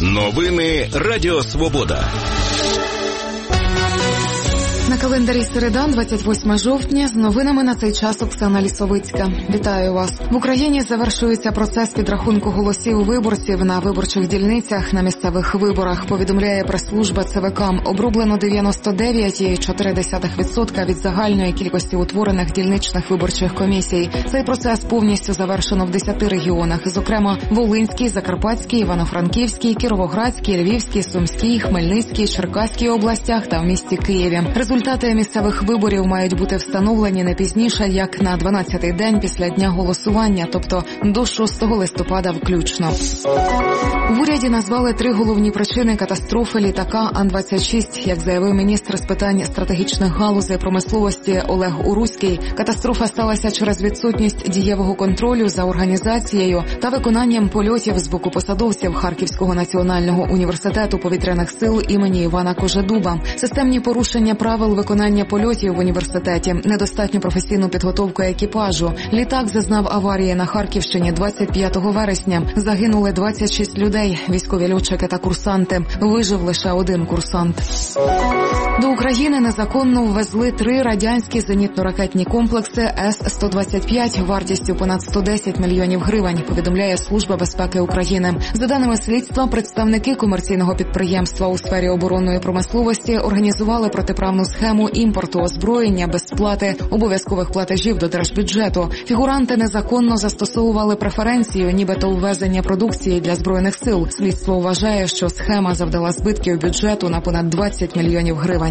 Новини Радіо Свобода. На календарі середа, 28 жовтня, з новинами на цей час Оксана Лісовицька. Вітаю вас. В Україні завершується процес підрахунку голосів виборців на виборчих дільницях на місцевих виборах, повідомляє прес-служба ЦВК. Оброблено 99,4% від загальної кількості утворених дільничних виборчих комісій. Цей процес повністю завершено в 10 регіонах, зокрема Волинській, Закарпатській, Івано-Франківській, Кіровоградській, Львівській, Сумській, Хмельницькій, Черкаській областях та в місті Києві. Результати місцевих виборів мають бути встановлені не пізніше, як на 12-й день після дня голосування, тобто до 6 листопада включно. В уряді назвали 3 головні причини катастрофи літака Ан-26. Як заявив міністр з питань стратегічних галузей промисловості Олег Уруський, катастрофа сталася через відсутність дієвого контролю за організацією та виконанням польотів з боку посадовців Харківського національного університету повітряних сил імені Івана Кожедуба. Системні порушення правил виконання польотів в університеті, недостатню професійну підготовку екіпажу. Літак зазнав аварії на Харківщині 25 вересня. Загинули 26 людей, військові льотчики та курсанти. Вижив лише один курсант. До України незаконно ввезли 3 радянські зенітно-ракетні комплекси С-125 вартістю понад 110 мільйонів гривень, повідомляє Служба безпеки України. За даними слідства, представники комерційного підприємства у сфері оборонної промисловості організували протиправну схему імпорту озброєння без сплати обов'язкових платежів до держбюджету. Фігуранти незаконно застосовували преференцію, нібито ввезення продукції для Збройних сил. Слідство вважає, що схема завдала збитків бюджету на понад 20 мільйонів гривень.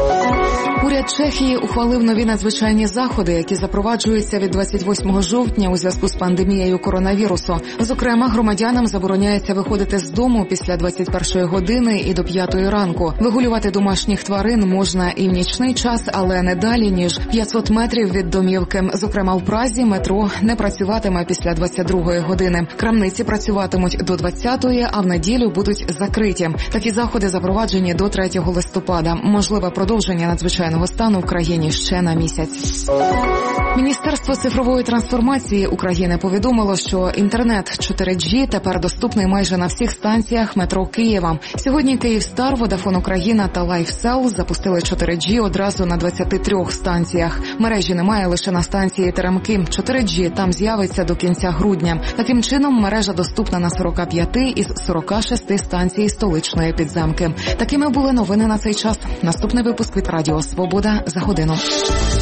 Уряд Чехії ухвалив нові надзвичайні заходи, які запроваджуються від 28 жовтня у зв'язку з пандемією коронавірусу. Зокрема, громадянам забороняється виходити з дому після 21 години і до 5 ранку. Вигулювати домашніх тварин можна і в нічний час, але не далі, ніж 500 метрів від домівки. Зокрема, в Празі метро не працюватиме після 22 години. Крамниці працюватимуть до 20-ї, а в неділю будуть закриті. Такі заходи запроваджені до 3 листопада. Можливе продовження надзвичайного стану в країні ще на місяць. Міністерство цифрової трансформації України повідомило, що інтернет 4G тепер доступний майже на всіх станціях метро Києва. Сьогодні Київстар, Водафон Україна та Лайфсел запустили 4G одразу на 23 станціях. Мережі немає лише на станції Теремки. 4G там з'явиться до кінця грудня. Таким чином, мережа доступна на 45 із 46 станцій столичної підземки. Такими були новини на цей час. Наступний випуск від Радіо Свобода за годину.